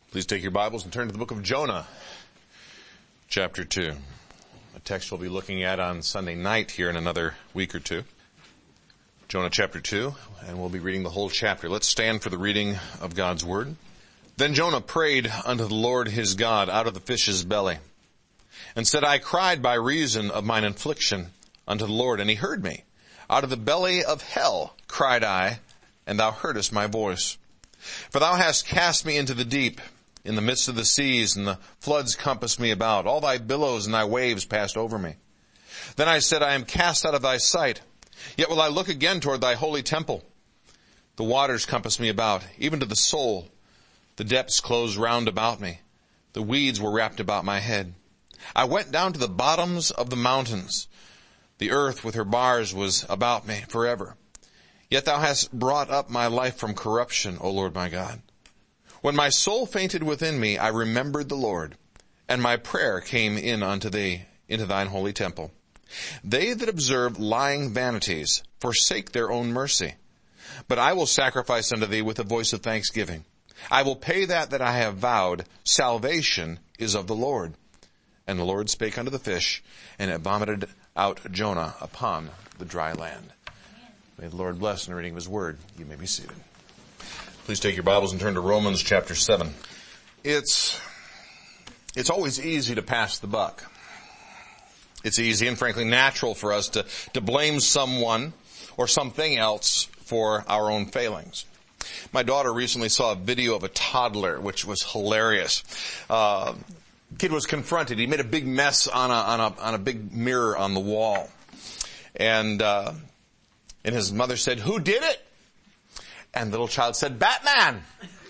Please take your Bibles and turn to the book of Jonah, chapter 2. A text we'll be looking at on Sunday night here in another week or two. Jonah chapter 2, and we'll be reading the whole chapter. Let's stand for the reading of God's Word. Then Jonah prayed unto the Lord his God out of the fish's belly, and said, I cried by reason of mine affliction unto the Lord, and he heard me. Out of the belly of hell cried I, and thou heardest my voice. For thou hast cast me into the deep, in the midst of the seas, and the floods compassed me about. All thy billows and thy waves passed over me. Then I said, I am cast out of thy sight. Yet will I look again toward thy holy temple. The waters compassed me about, even to the soul. The depths closed round about me. The weeds were wrapped about my head. I went down to the bottoms of the mountains. The earth with her bars was about me forever. Yet thou hast brought up my life from corruption, O Lord my God. When my soul fainted within me, I remembered the Lord, and my prayer came in unto thee, into thine holy temple. They that observe lying vanities forsake their own mercy. But I will sacrifice unto thee with a voice of thanksgiving. I will pay that I have vowed. Salvation is of the Lord. And the Lord spake unto the fish, and it vomited out Jonah upon the dry land. May the Lord bless in the reading of his word. You may be seated. Please take your Bibles and turn to Romans chapter 7. It's always easy to pass the buck. It's easy and frankly natural for us to blame someone or something else for our own failings. My daughter recently saw a video of a toddler, which was hilarious. Kid was confronted. He made a big mess on a big mirror on the wall. And his mother said, "Who did it?" And the little child said, "Batman."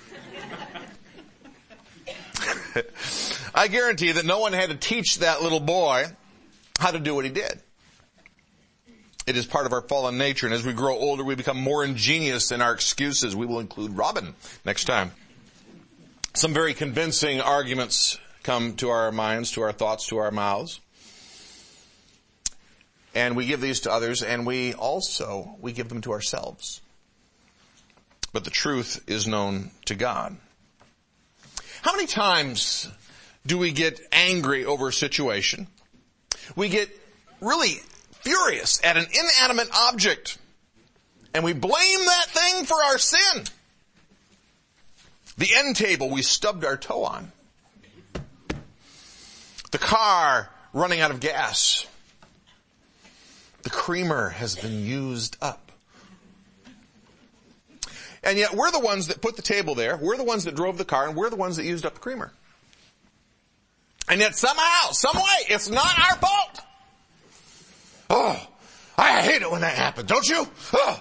I guarantee that no one had to teach that little boy how to do what he did. It is part of our fallen nature, and as we grow older, we become more ingenious in our excuses. We will include Robin next time. Some very convincing arguments come to our minds, to our thoughts, to our mouths. And we give these to others, and we give them to ourselves. But the truth is known to God. How many times do we get angry over a situation? We get really furious at an inanimate object, and we blame that thing for our sin. The end table we stubbed our toe on. The car running out of gas. The creamer has been used up. And yet we're the ones that put the table there, we're the ones that drove the car, and we're the ones that used up the creamer. And yet somehow, some way, it's not our fault. Oh, I hate it when that happens, don't you? Oh.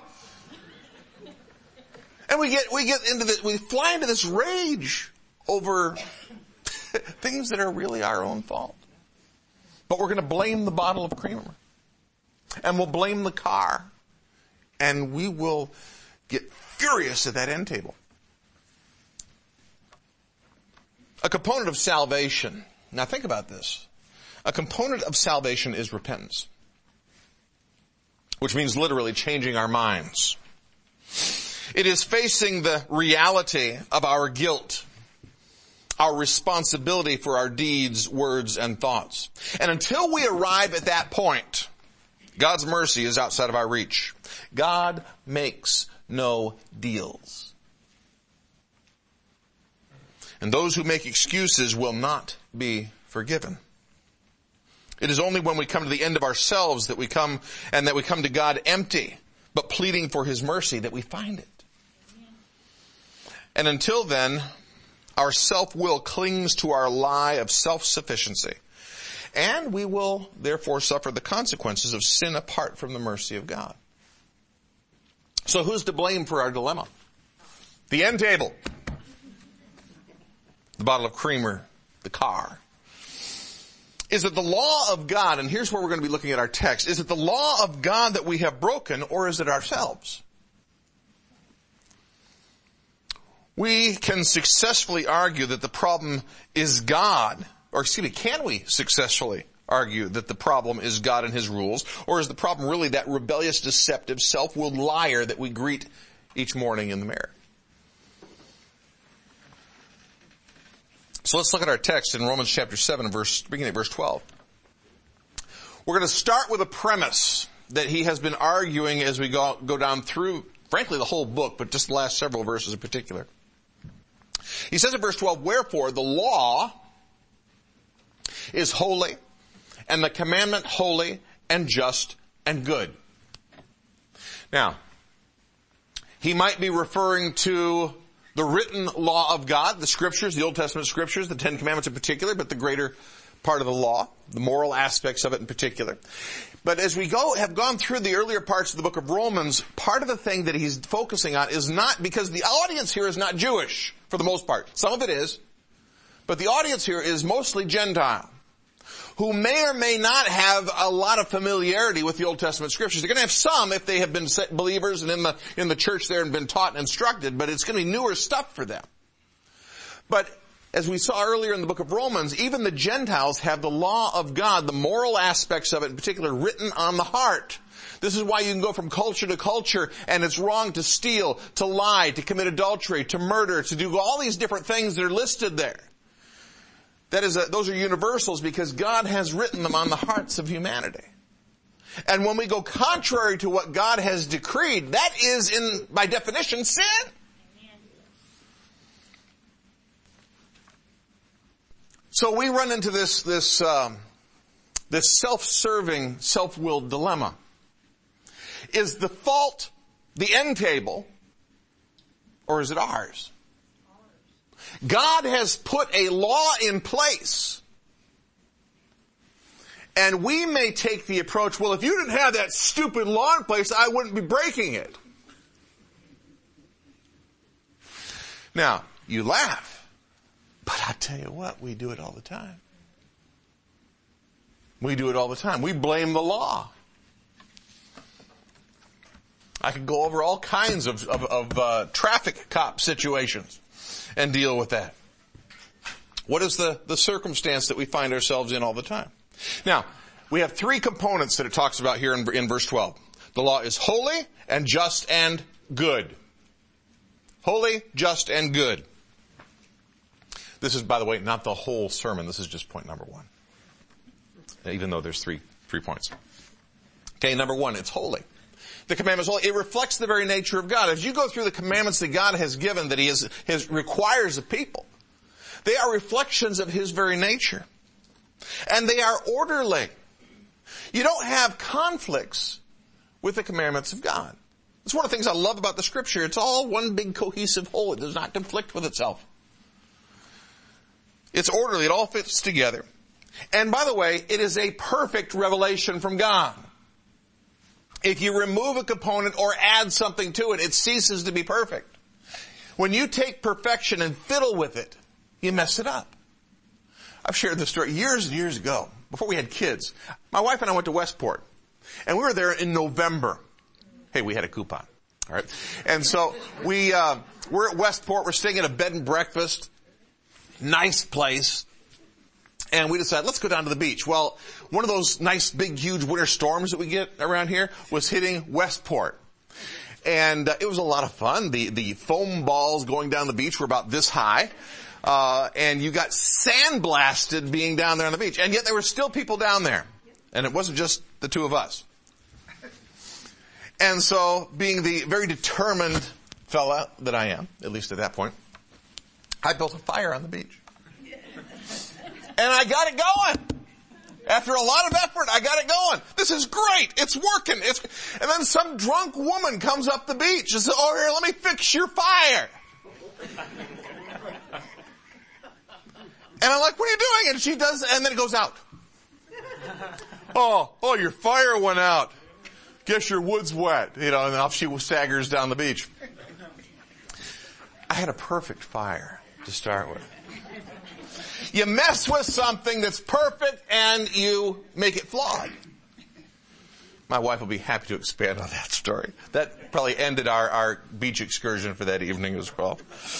And we fly into this rage over things that are really our own fault. But we're going to blame the bottle of creamer. And we'll blame the car. And we will get furious at that end table. A component of salvation. Now think about this. A component of salvation is repentance. Which means literally changing our minds. It is facing the reality of our guilt. Our responsibility for our deeds, words, and thoughts. And until we arrive at that point, God's mercy is outside of our reach. God makes no deals. And those who make excuses will not be forgiven. It is only when we come to the end of ourselves that we come to God empty, but pleading for his mercy that we find it. And until then, our self-will clings to our lie of self-sufficiency. And we will therefore suffer the consequences of sin apart from the mercy of God. So who's to blame for our dilemma? The end table. The bottle of creamer. The car. Is it the law of God, and here's where we're going to be looking at our text, is it the law of God that we have broken, or is it ourselves? We can successfully argue that the problem is God, can we successfully argue that the problem is God and his rules, or is the problem really that rebellious, deceptive, self-willed liar that we greet each morning in the mirror? So let's look at our text in Romans chapter 7, beginning at verse 12. We're going to start with a premise that he has been arguing as we go down through, frankly, the whole book, but just the last several verses in particular. He says in verse 12, wherefore the law is holy, and the commandment holy and just and good. Now, he might be referring to the written law of God, the scriptures, the Old Testament scriptures, the Ten Commandments in particular, but the greater part of the law, the moral aspects of it in particular. But as we have gone through the earlier parts of the book of Romans, part of the thing that he's focusing on is not, because the audience here is not Jewish, for the most part. Some of it is, but the audience here is mostly Gentile, who may or may not have a lot of familiarity with the Old Testament scriptures. They're going to have some if they have been believers and in the church there and been taught and instructed, but it's going to be newer stuff for them. But as we saw earlier in the book of Romans, even the Gentiles have the law of God, the moral aspects of it in particular, written on the heart. This is why you can go from culture to culture, and it's wrong to steal, to lie, to commit adultery, to murder, to do all these different things that are listed there. Those are universals because God has written them on the hearts of humanity. And when we go contrary to what God has decreed, that is, by definition, sin. So we run into this self-serving, self-willed dilemma. Is the fault the end table, or is it ours? God has put a law in place, and we may take the approach, well, if you didn't have that stupid law in place, I wouldn't be breaking it. Now, you laugh, but I tell you what, we do it all the time. We do it all the time. We blame the law. I could go over all kinds of traffic cop situations and deal with that. What is the circumstance that we find ourselves in all the time? Now, we have three components that it talks about here in verse 12. The law is holy and just and good. Holy, just, and good. This is, by the way, not the whole sermon. This is just point number one. Even though there's three points. Okay, number one, it's holy. The commandment is holy. It reflects the very nature of God. As you go through the commandments that God has given, that He requires of people, they are reflections of His very nature. And they are orderly. You don't have conflicts with the commandments of God. It's one of the things I love about the Scripture. It's all one big cohesive whole. It does not conflict with itself. It's orderly. It all fits together. And by the way, it is a perfect revelation from God. If you remove a component or add something to it, it ceases to be perfect. When you take perfection and fiddle with it, you mess it up. I've shared this story years and years ago, before we had kids. My wife and I went to Westport, and we were there in November. Hey, we had a coupon. All right. And so we're at Westport. We're staying at a bed and breakfast. Nice place. And we decided, let's go down to the beach. Well, one of those nice, big, huge winter storms that we get around here was hitting Westport. And it was a lot of fun. The foam balls going down the beach were about this high. And you got sandblasted being down there on the beach. And yet there were still people down there. And it wasn't just the two of us. And so, being the very determined fella that I am, at least at that point, I built a fire on the beach. And I got it going. After a lot of effort, I got it going. This is great. It's working. And then some drunk woman comes up the beach and says, oh, here, let me fix your fire. And I'm like, what are you doing? And she does, and then it goes out. Oh, your fire went out. Guess your wood's wet. And then off she staggers down the beach. I had a perfect fire to start with. You mess with something that's perfect and you make it flawed. My wife will be happy to expand on that story. That probably ended our beach excursion for that evening as well.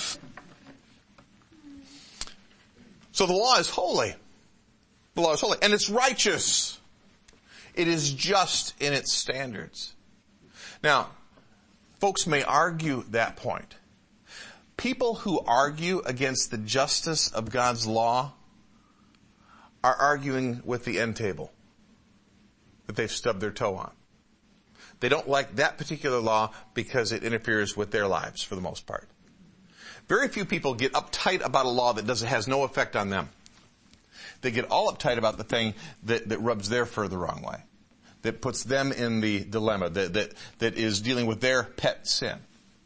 So the law is holy. The law is holy. And it's righteous. It is just in its standards. Now, folks may argue that point. People who argue against the justice of God's law are arguing with the end table that they've stubbed their toe on. They don't like that particular law because it interferes with their lives for the most part. Very few people get uptight about a law that has no effect on them. They get all uptight about the thing that rubs their fur the wrong way, that puts them in the dilemma, that is dealing with their pet sin.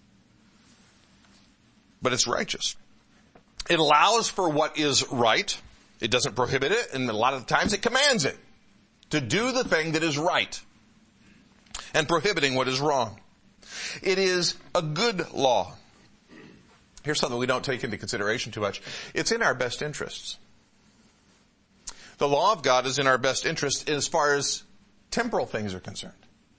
But it's righteous. It allows for what is right. It doesn't prohibit it, and a lot of times it commands it to do the thing that is right and prohibiting what is wrong. It is a good law. Here's something we don't take into consideration too much. It's in our best interests. The law of God is in our best interest as far as temporal things are concerned.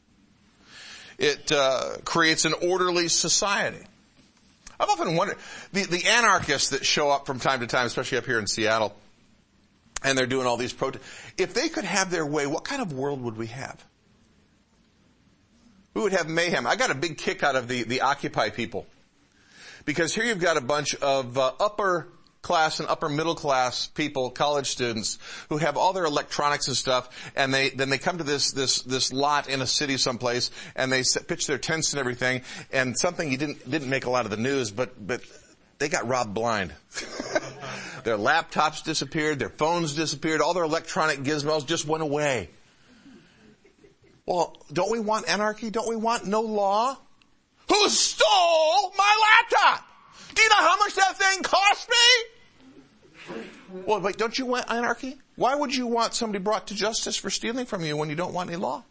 It creates an orderly society. I've often wondered, the anarchists that show up from time to time, especially up here in Seattle, and they're doing all these protests, if they could have their way, what kind of world would we have? We would have mayhem. I got a big kick out of the Occupy people. Because here you've got a bunch of upper class and upper middle class people, college students, who have all their electronics and stuff, and then they come to this lot in a city someplace, and they pitch their tents and everything, and something you didn't make a lot of the news, but they got robbed blind. Their laptops disappeared, their phones disappeared, all their electronic gizmos just went away. Well, don't we want anarchy? Don't we want no law? Who stole my laptop? Do you know how much that thing cost me? Well, wait, don't you want anarchy? Why would you want somebody brought to justice for stealing from you when you don't want any law?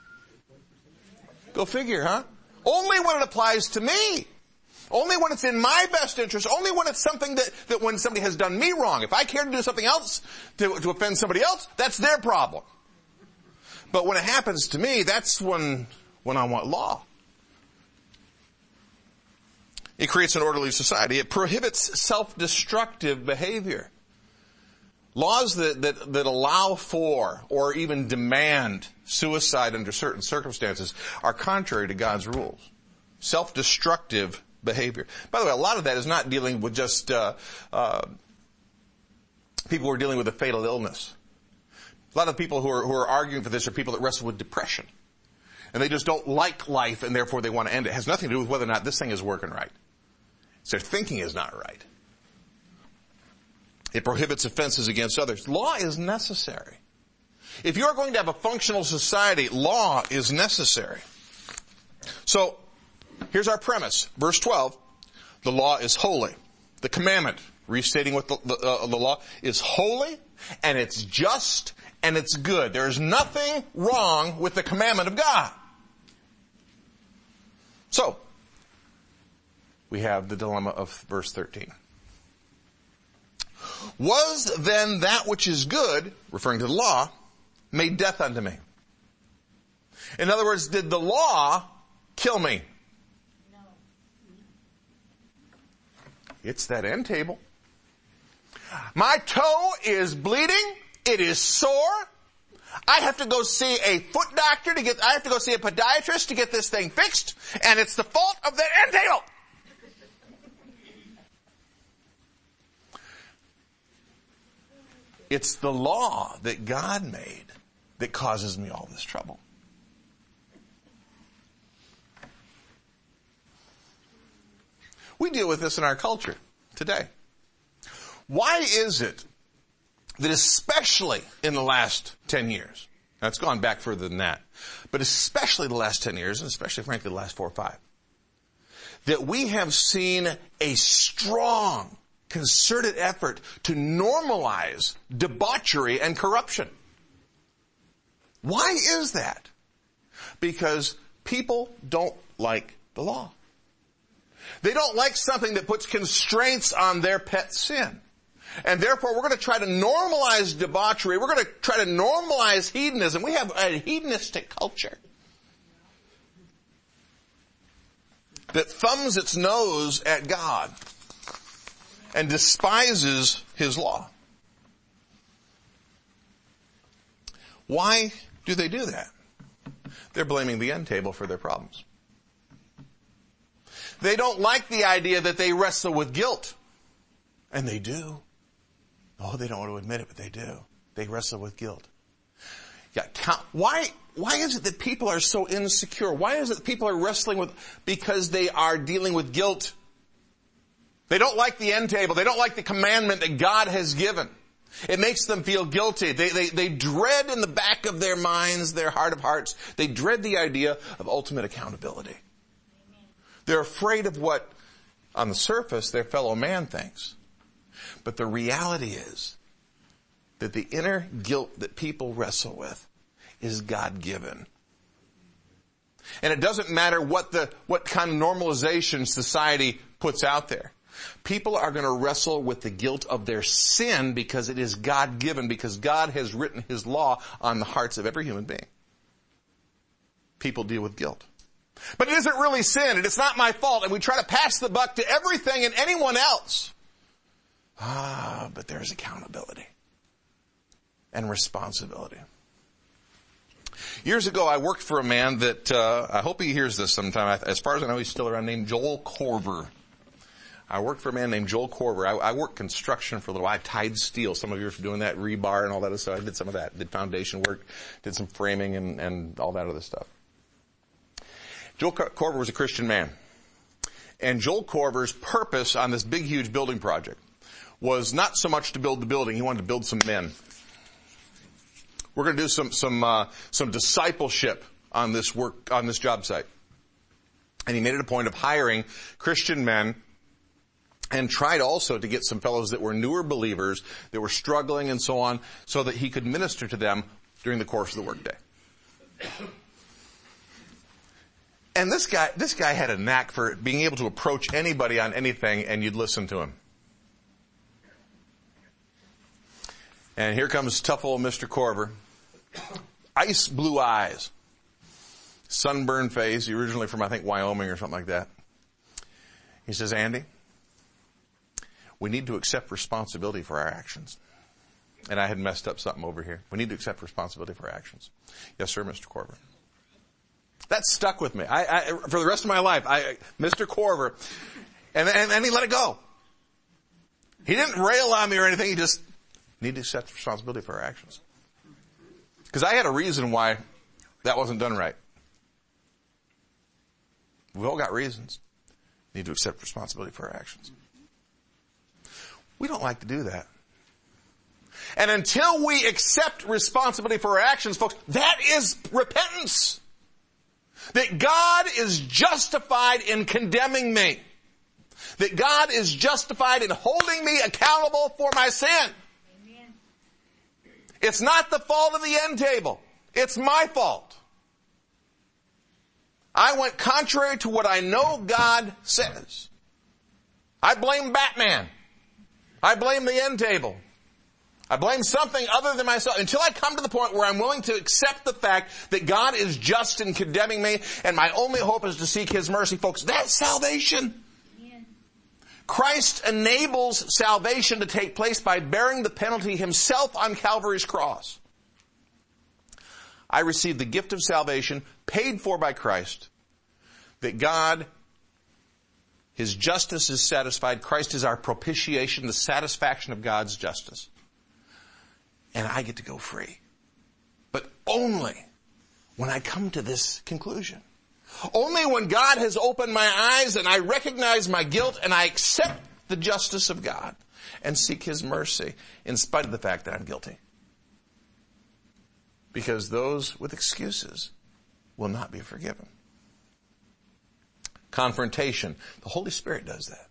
Go figure, huh? Only when it applies to me. Only when it's in my best interest. Only when it's something that when somebody has done me wrong. If I care to do something else to offend somebody else, that's their problem. But when it happens to me, that's when I want law. It creates an orderly society. It prohibits self-destructive behavior. Laws that allow for or even demand suicide under certain circumstances are contrary to God's rules. Self-destructive behavior. By the way, a lot of that is not dealing with just people who are dealing with a fatal illness. A lot of people who are arguing for this are people that wrestle with depression. And they just don't like life, and therefore they want to end it. It has nothing to do with whether or not this thing is working right. It's their thinking is not right. It prohibits offenses against others. Law is necessary. If you're going to have a functional society, law is necessary. So, here's our premise. Verse 12, the law is holy. The commandment, restating what the law, is holy, and it's just, and it's good. There is nothing wrong with the commandment of God. So, we have the dilemma of verse 13. Was then that which is good, referring to the law, made death unto me? In other words, did the law kill me? No. It's that end table. My toe is bleeding. It is sore. I have to go see a foot doctor I have to go see a podiatrist to get this thing fixed, and it's the fault of the end table. It's the law that God made that causes me all this trouble. We deal with this in our culture today. Why is it that especially in the last 10 years, now it's gone back further than that, but especially the last 10 years, and especially frankly the last 4 or 5, that we have seen a strong, concerted effort to normalize debauchery and corruption? Why is that? Because people don't like the law. They don't like something that puts constraints on their pet sin. And therefore, we're going to try to normalize debauchery. We're going to try to normalize hedonism. We have a hedonistic culture that thumbs its nose at God and despises His law. Why do they do that? They're blaming the end table for their problems. They don't like the idea that they wrestle with guilt. And they do. Oh, they don't want to admit it, but they do. They wrestle with guilt. Yeah, why is it that people are so insecure? Why is it that people are wrestling with, because they are dealing with guilt? They don't like the end table. They don't like the commandment that God has given. It makes them feel guilty. They dread in the back of their minds, their heart of hearts, they dread the idea of ultimate accountability. They're afraid of what, on the surface, their fellow man thinks. But the reality is that the inner guilt that people wrestle with is God-given. And it doesn't matter what kind of normalization society puts out there. People are going to wrestle with the guilt of their sin because it is God-given, because God has written His law on the hearts of every human being. People deal with guilt. But it isn't really sin, and it's not my fault, and we try to pass the buck to everything and anyone else. But there's accountability and responsibility. Years ago, I worked for a man that, I hope he hears this sometime. As far as I know, he's still around, named Joel Corver. I worked for a man named Joel Corver. I worked construction for a little while. I tied steel. Some of you are doing that, rebar and all that other stuff. I did some of that. Did foundation work, did some framing and all that other stuff. Joel Corver was a Christian man. And Joel Corver's purpose on this big, huge building project was not so much to build the building. He wanted to build some men. We're going to do some discipleship on this work, on this job site. And he made it a point of hiring Christian men and tried also to get some fellows that were newer believers, that were struggling and so on, so that he could minister to them during the course of the workday. And this guy had a knack for being able to approach anybody on anything, and you'd listen to him. And here comes tough old Mr. Corver. Ice blue eyes. Sunburned face. Originally from, I think, Wyoming or something like that. He says, Andy, we need to accept responsibility for our actions. And I had messed up something over here. We need to accept responsibility for our actions. Yes, sir, Mr. Corver. That stuck with me. For the rest of my life, Mr. Corver, and he let it go. He didn't rail on me or anything. He just need to accept responsibility for our actions. Because I had a reason why that wasn't done right. We've all got reasons. Need to accept responsibility for our actions. We don't like to do that. And until we accept responsibility for our actions, folks, that is repentance. That God is justified in condemning me. That God is justified in holding me accountable for my sin. Amen. It's not the fault of the end table. It's my fault. I went contrary to what I know God says. I blame Batman. I blame the end table. I blame something other than myself until I come to the point where I'm willing to accept the fact that God is just in condemning me and my only hope is to seek His mercy. Folks, that's salvation. Amen. Christ enables salvation to take place by bearing the penalty Himself on Calvary's cross. I received the gift of salvation paid for by Christ, that God, His justice is satisfied. Christ is our propitiation, the satisfaction of God's justice. And I get to go free. But only when I come to this conclusion. Only when God has opened my eyes and I recognize my guilt and I accept the justice of God and seek His mercy in spite of the fact that I'm guilty. Because those with excuses will not be forgiven. Confrontation. The Holy Spirit does that.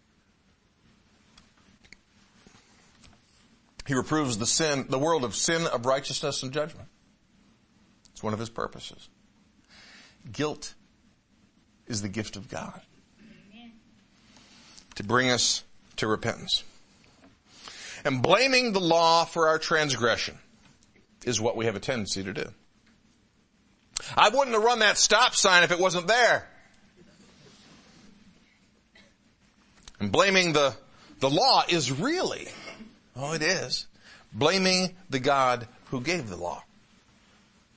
He reproves the world of sin, of righteousness, and judgment. It's one of His purposes. Guilt is the gift of God. Amen. To bring us to repentance. And blaming the law for our transgression is what we have a tendency to do. I wouldn't have run that stop sign if it wasn't there. And blaming the law is really, oh, it is, blaming the God who gave the law.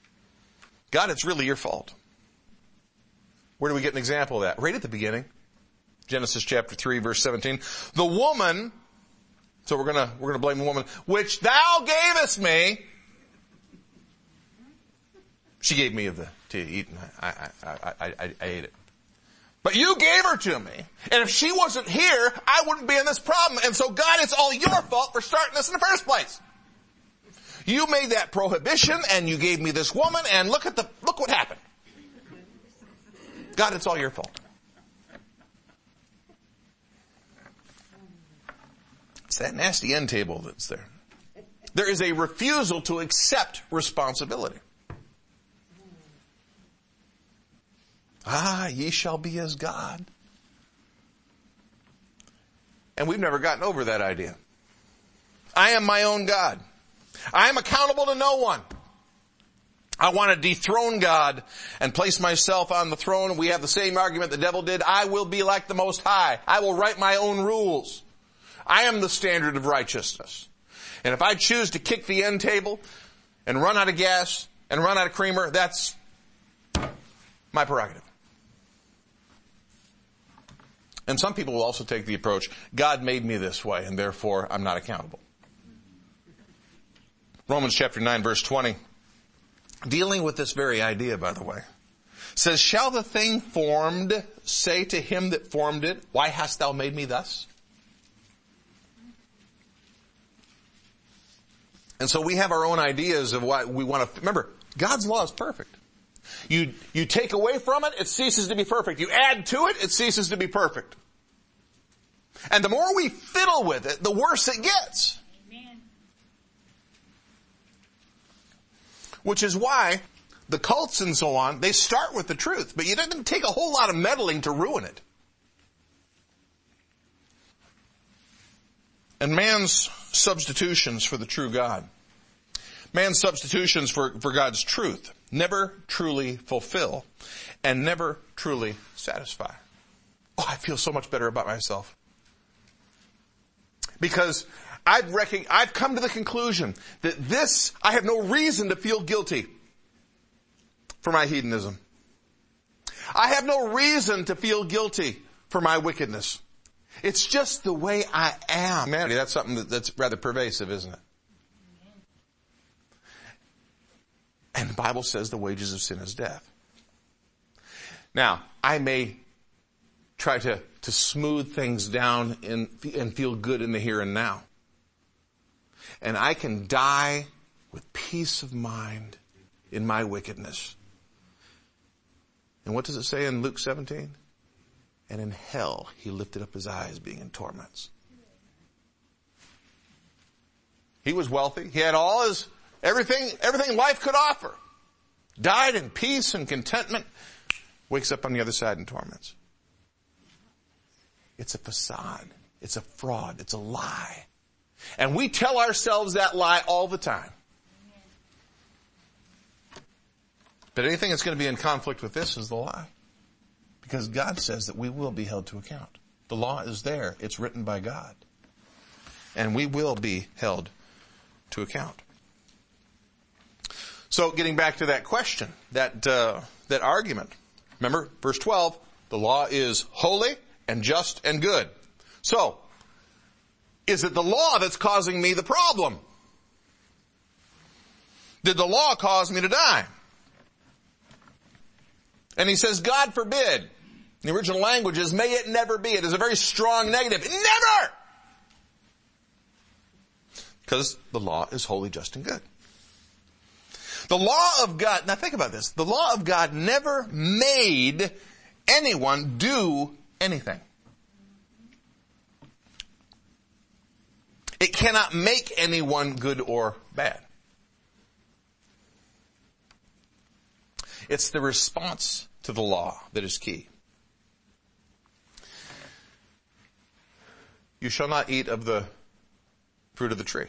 God, it's really your fault. Where do we get an example of that? Right at the beginning. Genesis chapter 3, verse 17. The woman, so we're gonna blame the woman, which thou gavest me. She gave me to eat, and I ate it. But you gave her to me. And if she wasn't here, I wouldn't be in this problem. And so God, it's all your fault for starting this in the first place. You made that prohibition and you gave me this woman and look what happened. God, it's all your fault. It's that nasty end table that's there. There is a refusal to accept responsibility. Ye shall be as God. And we've never gotten over that idea. I am my own God. I am accountable to no one. I want to dethrone God and place myself on the throne. We have the same argument the devil did. I will be like the Most High. I will write my own rules. I am the standard of righteousness. And if I choose to kick the end table and run out of gas and run out of creamer, that's my prerogative. And some people will also take the approach, God made me this way, and therefore I'm not accountable. Romans chapter 9, verse 20, dealing with this very idea, by the way, says, shall the thing formed say to him that formed it, why hast thou made me thus? And so we have our own ideas of what we want to, remember, God's law is perfect. You take away from it, it ceases to be perfect. You add to it, it ceases to be perfect. And the more we fiddle with it, the worse it gets. Amen. Which is why the cults and so on, they start with the truth, but you didn't take a whole lot of meddling to ruin it. And man's substitutions for the true God, man's substitutions for God's truth, never truly fulfill and never truly satisfy. Oh, I feel so much better about myself. Because I've come to the conclusion that I have no reason to feel guilty for my hedonism. I have no reason to feel guilty for my wickedness. It's just the way I am. That's something that's rather pervasive, isn't it? And the Bible says the wages of sin is death. Now, I may try to smooth things down and feel good in the here and now. And I can die with peace of mind in my wickedness. And what does it say in Luke 17? And in hell he lifted up his eyes being in torments. He was wealthy. He had all his everything life could offer. Died in peace and contentment. Wakes up on the other side in torments. It's a facade. It's a fraud. It's a lie. And we tell ourselves that lie all the time. But anything that's going to be in conflict with this is the lie. Because God says that we will be held to account. The law is there. It's written by God. And we will be held to account. So getting back to that question, that argument. Remember, verse 12, the law is holy and just and good. So, is it the law that's causing me the problem? Did the law cause me to die? And he says, God forbid. The original language is, may it never be. It is a very strong negative. Never! Because the law is holy, just, and good. The law of God, now think about this. The law of God never made anyone do anything. It cannot make anyone good or bad. It's the response to the law that is key. You shall not eat of the fruit of the tree.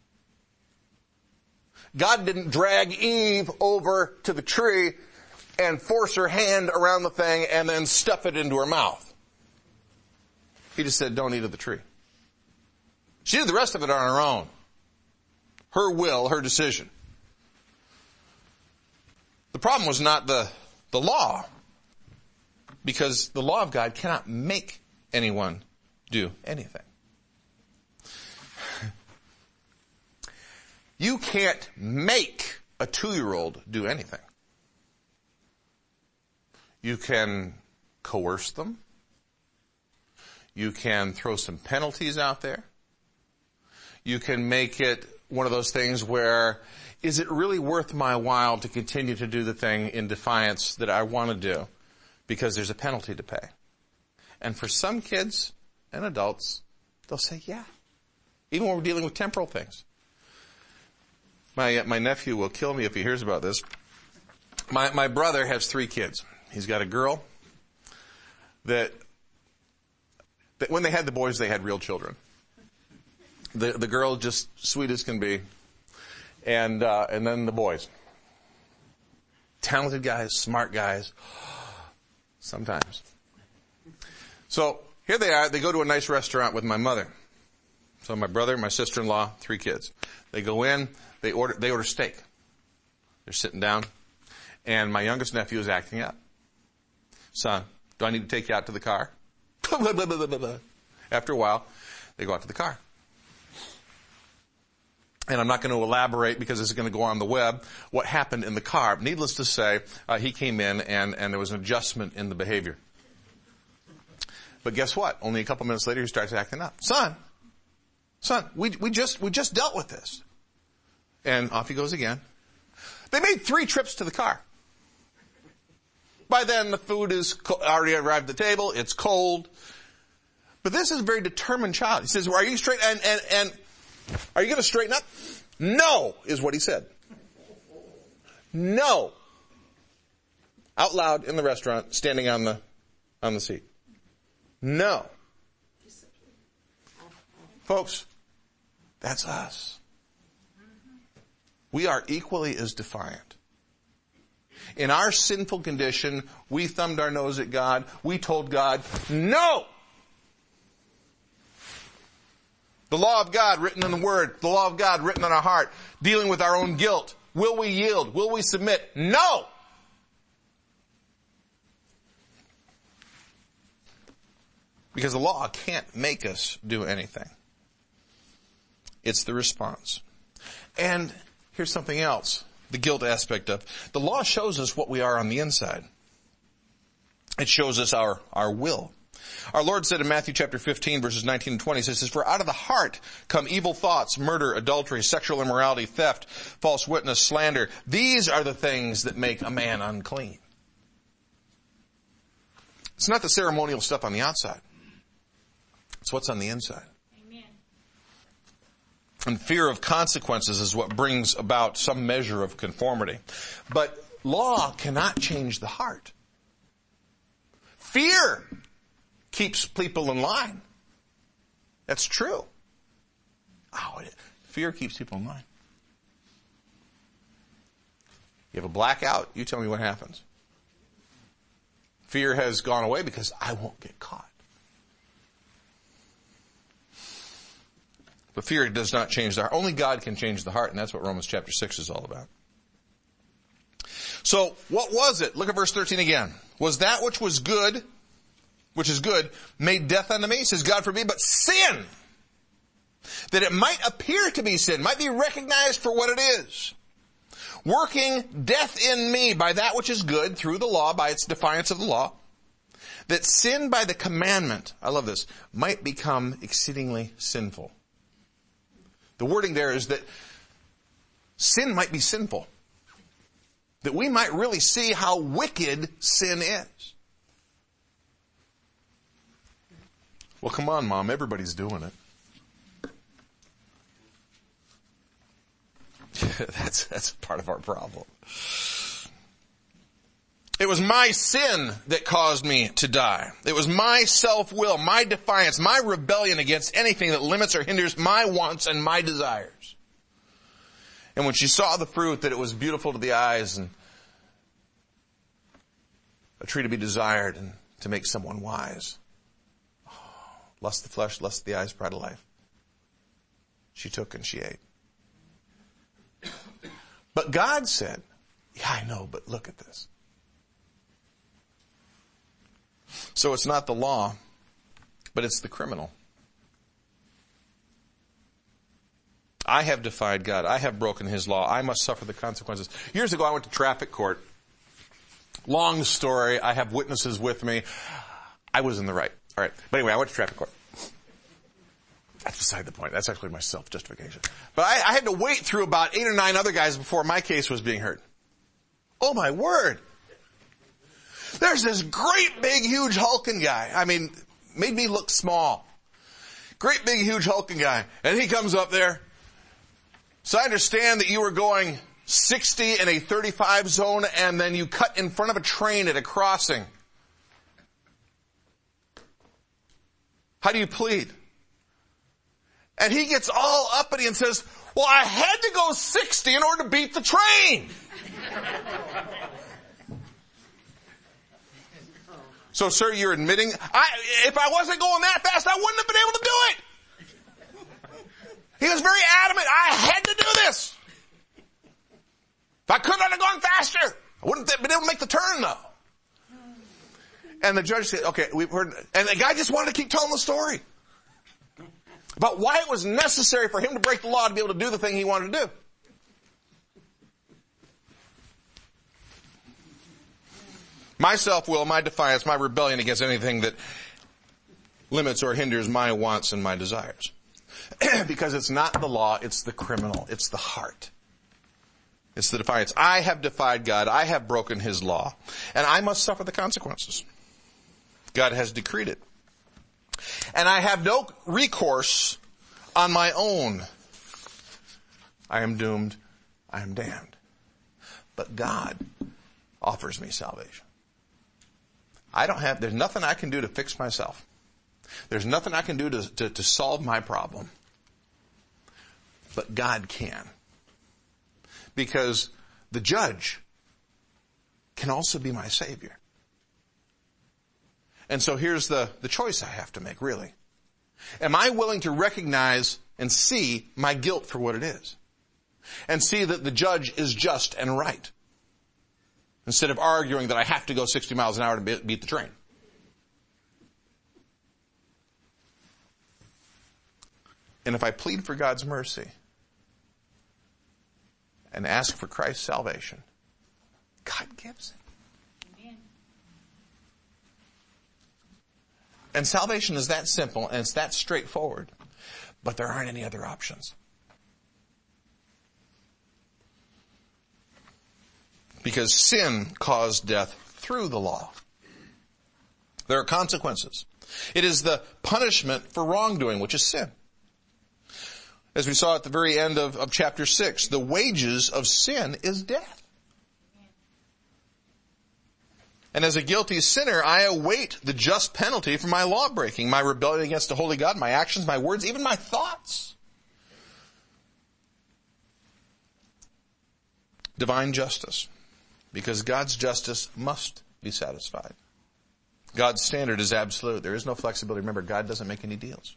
God didn't drag Eve over to the tree and force her hand around the thing and then stuff it into her mouth. He just said, don't eat of the tree. She did the rest of it on her own. Her will, her decision. The problem was not the law, because the law of God cannot make anyone do anything. You can't make a 2-year-old do anything. You can coerce them. You can throw some penalties out there. You can make it one of those things where, is it really worth my while to continue to do the thing in defiance that I want to do? Because there's a penalty to pay. And for some kids and adults, they'll say, yeah. Even when we're dealing with temporal things. My nephew will kill me if he hears about this. My brother has 3 kids. He's got a girl that when they had the boys, they had real children. The girl just sweet as can be. And then the boys. Talented guys, smart guys. Sometimes. So here they are. They go to a nice restaurant with my mother. So my brother, my sister-in-law, 3 kids. They go in. They order steak. They're sitting down. And my youngest nephew is acting up. Son, do I need to take you out to the car? After a while, they go out to the car. And I'm not going to elaborate because this is going to go on the web what happened in the car. Needless to say, he came in and there was an adjustment in the behavior. But guess what? Only a couple minutes later, he starts acting up. Son, we just dealt with this. And off he goes again. They made 3 trips to the car. By then, the food is already arrived at the table. It's cold. But this is a very determined child. He says, well, are you straight? And are you going to straighten up? No, is what he said. No. Out loud in the restaurant, standing on the seat. No. Folks, that's us. We are equally as defiant. In our sinful condition, we thumbed our nose at God. We told God, no! The law of God written in the Word, the law of God written on our heart, dealing with our own guilt. Will we yield? Will we submit? No! Because the law can't make us do anything. It's the response. And here's something else, the guilt aspect of the law shows us what we are on the inside. It shows us our will. Our Lord said in Matthew chapter 15, verses 19 and 20, he says, for out of the heart come evil thoughts, murder, adultery, sexual immorality, theft, false witness, slander. These are the things that make a man unclean. It's not the ceremonial stuff on the outside. It's what's on the inside. Amen. And fear of consequences is what brings about some measure of conformity. But law cannot change the heart. Fear keeps people in line. That's true. Fear keeps people in line. You have a blackout, you tell me what happens. Fear has gone away because I won't get caught. But fear does not change the heart. Only God can change the heart, and that's what Romans chapter 6 is all about. So, what was it? Look at verse 13 again. Was that which is good, made death unto me? Says God forbid, but sin, that it might appear to be sin, might be recognized for what it is. Working death in me by that which is good through the law, by its defiance of the law, that sin by the commandment, I love this, might become exceedingly sinful. The wording there is that sin might be sinful. That we might really see how wicked sin is. Well, come on, Mom. Everybody's doing it. That's part of our problem. It was my sin that caused me to die. It was my self-will, my defiance, my rebellion against anything that limits or hinders my wants and my desires. And when she saw the fruit, that it was beautiful to the eyes and a tree to be desired and to make someone wise. Lust of the flesh, lust of the eyes, pride of life. She took and she ate. But God said, yeah, I know, but look at this. So it's not the law but it's the criminal. I have defied God. I have broken his law. I must suffer the consequences. Years ago, I went to traffic court. Long story. I have witnesses with me. I was in the right. All right. But anyway, I went to traffic court. That's beside the point. That's actually my self-justification. But I had to wait through about 8 or 9 other guys before my case was being heard. Oh my word. There's this great big huge hulking guy. I mean, made me look small. Great big huge hulking guy. And he comes up there. So I understand that you were going 60 in a 35 zone and then you cut in front of a train at a crossing. How do you plead? And he gets all uppity and says, well, I had to go 60 in order to beat the train. So, sir, you're admitting, if I wasn't going that fast, I wouldn't have been able to do it. He was very adamant, I had to do this. If I could not have gone faster, I wouldn't have been able to make the turn, though. And the judge said, okay, we've heard, and the guy just wanted to keep telling the story about why it was necessary for him to break the law to be able to do the thing he wanted to do. My self-will, my defiance, my rebellion against anything that limits or hinders my wants and my desires. Because it's not the law, it's the criminal, it's the heart. It's the defiance. I have defied God, I have broken his law, and I must suffer the consequences. God has decreed it. And I have no recourse on my own. I am doomed, I am damned. But God offers me salvation. There's nothing I can do to fix myself. There's nothing I can do to solve my problem. But God can. Because the judge can also be my Savior. And so here's the choice I have to make, really. Am I willing to recognize and see my guilt for what it is? And see that the judge is just and right? Instead of arguing that I have to go 60 miles an hour to beat the train. And if I plead for God's mercy and ask for Christ's salvation, God gives it. Amen. And salvation is that simple and it's that straightforward. But there aren't any other options. Because sin caused death through the law. There are consequences. It is the punishment for wrongdoing, which is sin. As we saw at the very end of chapter 6, the wages of sin is death. And as a guilty sinner, I await the just penalty for my lawbreaking, my rebellion against a holy God, my actions, my words, even my thoughts. Divine justice. Because God's justice must be satisfied. God's standard is absolute. There is no flexibility. Remember, God doesn't make any deals.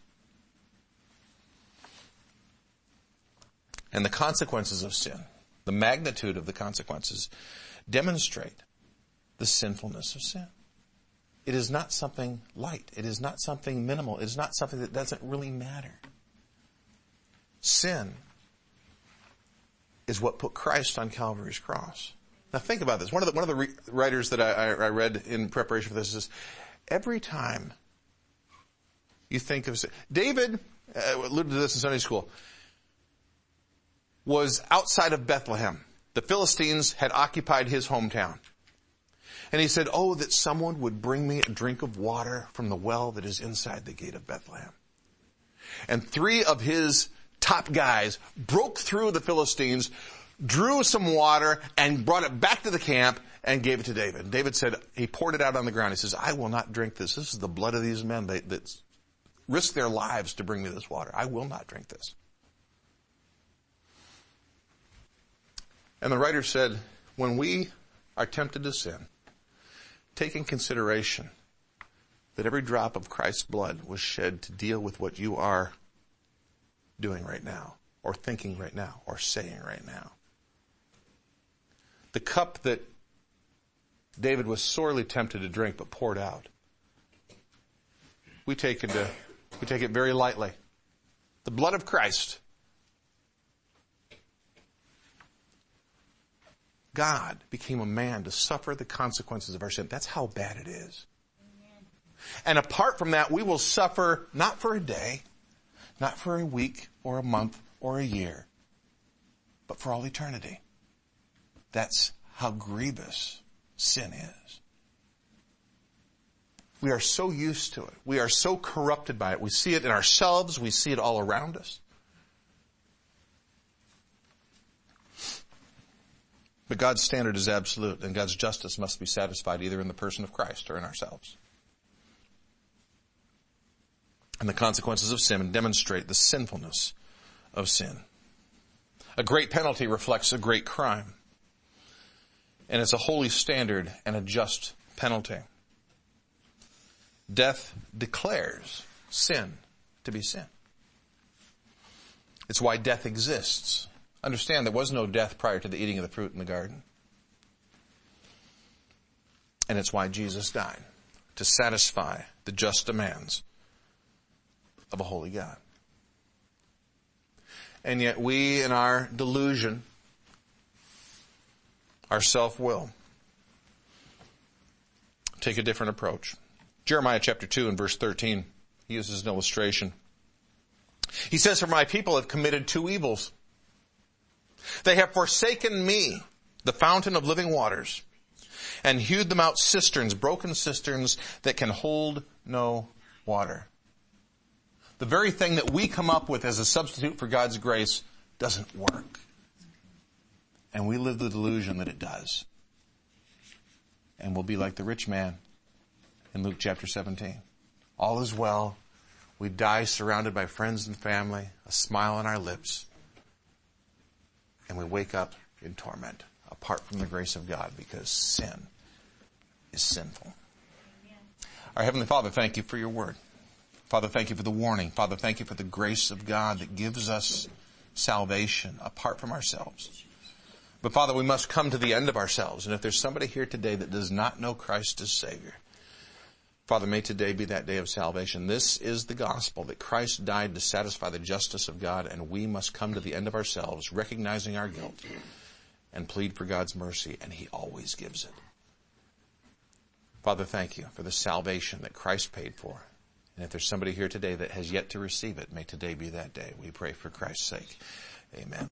And the consequences of sin, the magnitude of the consequences, demonstrate the sinfulness of sin. It is not something light. It is not something minimal. It is not something that doesn't really matter. Sin is what put Christ on Calvary's cross. Now think about this. One of the writers that I read in preparation for this is, every time you think of sin, David alluded to this in Sunday school, was outside of Bethlehem. The Philistines had occupied his hometown. And he said, oh, that someone would bring me a drink of water from the well that is inside the gate of Bethlehem. And 3 of his top guys broke through the Philistines, drew some water, and brought it back to the camp and gave it to David. And David said, he poured it out on the ground. He says, I will not drink this. This is the blood of these men that risked their lives to bring me this water. I will not drink this. And the writer said, when we are tempted to sin, take in consideration that every drop of Christ's blood was shed to deal with what you are doing right now, or thinking right now, or saying right now. The cup that David was sorely tempted to drink but poured out we take it very lightly. The blood of Christ. God became a man to suffer the consequences of our sin. That's how bad it is. And apart from that, we will suffer not for a day, not for a week or a month or a year, but for all eternity. That's how grievous sin is. We are so used to it. We are so corrupted by it. We see it in ourselves. We see it all around us. But God's standard is absolute, and God's justice must be satisfied either in the person of Christ or in ourselves. And the consequences of sin demonstrate the sinfulness of sin. A great penalty reflects a great crime. And it's a holy standard and a just penalty. Death declares sin to be sin. It's why death exists. Understand, there was no death prior to the eating of the fruit in the garden. And it's why Jesus died, to satisfy the just demands of a holy God. And yet we, in our delusion, our self-will, take a different approach. Jeremiah chapter 2 and verse 13, he uses an illustration. He says, "For my people have committed two evils. They have forsaken me, the fountain of living waters, and hewed them out cisterns, broken cisterns that can hold no water." The very thing that we come up with as a substitute for God's grace doesn't work. And we live the delusion that it does. And we'll be like the rich man in Luke chapter 17. All is well. We die surrounded by friends and family, a smile on our lips. And we wake up in torment, apart from the grace of God, because sin is sinful. Our Heavenly Father, thank you for your word. Father, thank you for the warning. Father, thank you for the grace of God that gives us salvation apart from ourselves. But Father, we must come to the end of ourselves. And if there's somebody here today that does not know Christ as Savior, Father, may today be that day of salvation. This is the gospel, that Christ died to satisfy the justice of God, and we must come to the end of ourselves, recognizing our guilt, and plead for God's mercy, and He always gives it. Father, thank you for the salvation that Christ paid for. And if there's somebody here today that has yet to receive it, may today be that day. We pray for Christ's sake. Amen.